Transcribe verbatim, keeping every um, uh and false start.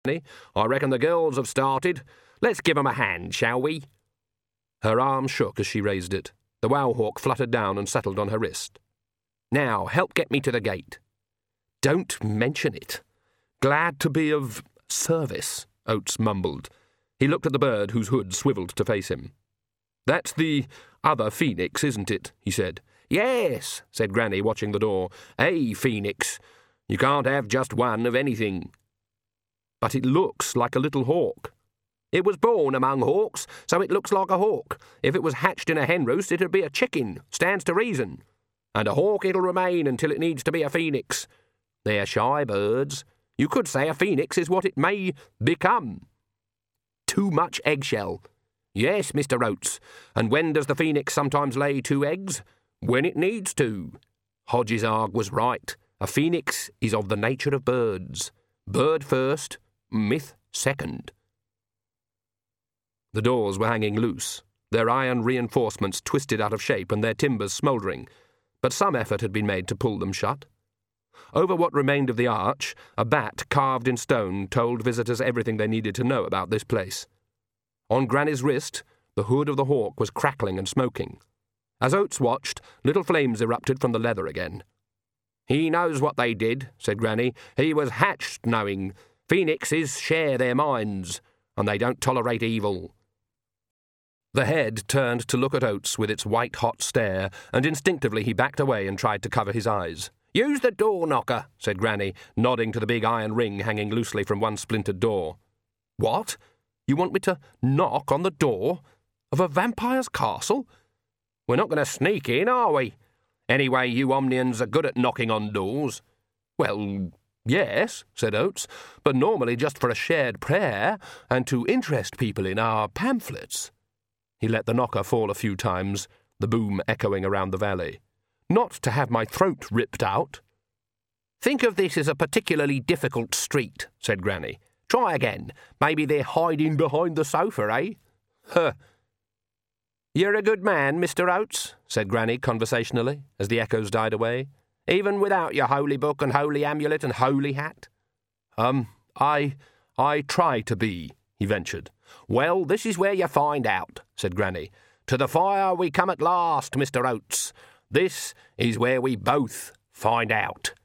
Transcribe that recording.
I reckon the girls have started. Let's give 'em a hand, shall we?" Her arm shook as she raised it. The wowhawk fluttered down and settled on her wrist. "Now, help get me to the gate." "Don't mention it. Glad to be of service," Oates mumbled. He looked at the bird whose hood swiveled to face him. "That's the other phoenix, isn't it?" he said. "Yes," said Granny, watching the door. "A phoenix. You can't have just one of anything." "But it looks like a little hawk." "It was born among hawks, so it looks like a hawk. If it was hatched in a hen roost, it'd be a chicken. Stands to reason. And a hawk it'll remain until it needs to be a phoenix. They're shy birds. You could say a phoenix is what it may become." "Too much eggshell." "Yes, Mister Oates. And when does the phoenix sometimes lay two eggs? When it needs to." Hodges Arg was right. A phoenix is of the nature of birds. Bird first, myth second. The doors were hanging loose, their iron reinforcements twisted out of shape and their timbers smouldering, but some effort had been made to pull them shut. Over what remained of the arch, a bat carved in stone told visitors everything they needed to know about this place. On Granny's wrist, the hood of the hawk was crackling and smoking. As Oates watched, little flames erupted from the leather again. "He knows what they did," said Granny. "He was hatched knowing. Phoenixes share their minds, and they don't tolerate evil." The head turned to look at Oates with its white-hot stare, and instinctively he backed away and tried to cover his eyes. "Use the door knocker," said Granny, nodding to the big iron ring hanging loosely from one splintered door. "What? You want me to knock on the door of a vampire's castle? We're not going to sneak in, are we? Anyway, you Omnians are good at knocking on doors." "Well, yes," said Oates, "but normally just for a shared prayer and to interest people in our pamphlets." He let the knocker fall a few times, the boom echoing around the valley. "Not to have my throat ripped out." "Think of this as a particularly difficult street," said Granny. "Try again. Maybe they're hiding behind the sofa, eh?" "Huh." "You're a good man, Mister Oates," said Granny conversationally, as the echoes died away, "even without your holy book and holy amulet and holy hat." Um, I... I try to be," he ventured. "Well, this is where you find out," said Granny. "To the fire we come at last, Mister Oates. This is where we both find out."